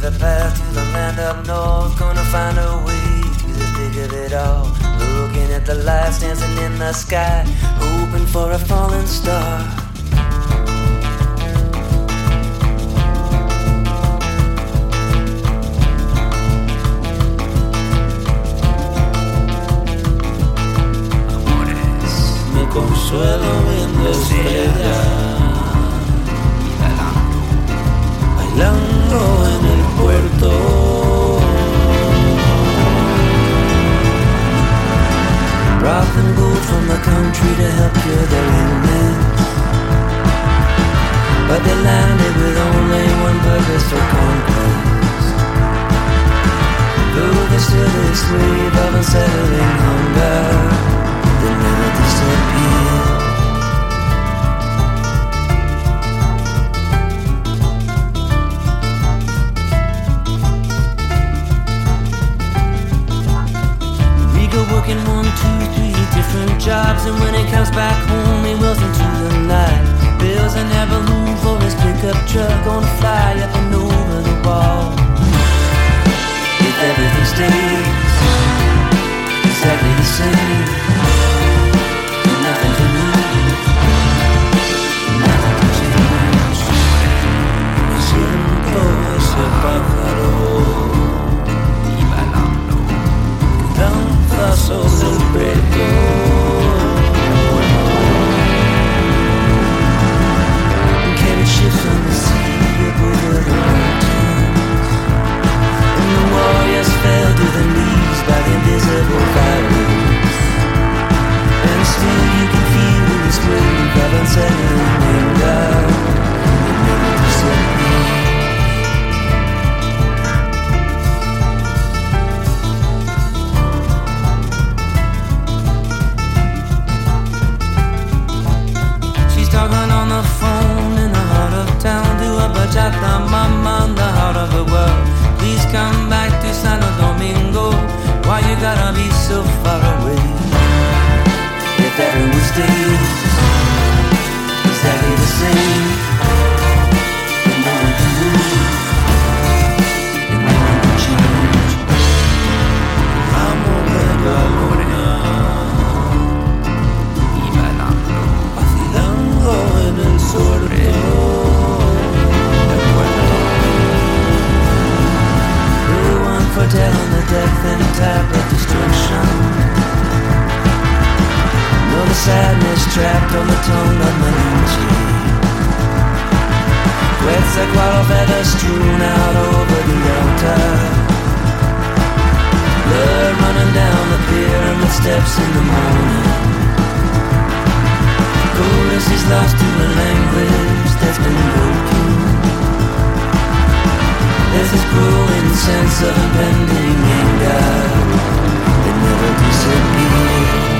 the path to the land up north. Gonna find a way to the thick of it all. Looking at the lights dancing in the sky, hoping for a falling star. Me consuelo viendo estrellas, bailando en el puerto. Brought them gold from the country to help cure their illness, but they landed with only one purpose for conquest. Though they still a slave of unsettling hunger, they never disappear. Working 1, 2, 3 different jobs, and when he comes back home, he wills into the night. Bills are never room for his pickup truck, gonna fly up and over the wall. If everything stays exactly the same, nothing to lose, nothing to change. Siento ese pájaro sobre el pecho. Carried ships on the sea over the mountains, and the warriors fell to their knees by the invisible fires. And still you can feel this wave of unsettling anger. It never disappears. Talking on the phone in the heart of town to a bachata mama in the heart of the world. Please come back to Santo Domingo. Why you gotta be so far away? If everyone stays exactly the same, and no one can move, and no one can change. Amor de la luna, en el surco, the one foretelling the death and type of destruction. Know the sadness trapped on the tongue of Malinche. Quetzalcoatl feathers strewn out over the altar. Blood running down the pyramid steps in the morning. Chorus is lost to a language that's been broken. There's this growing sense of impending anger that never disappears.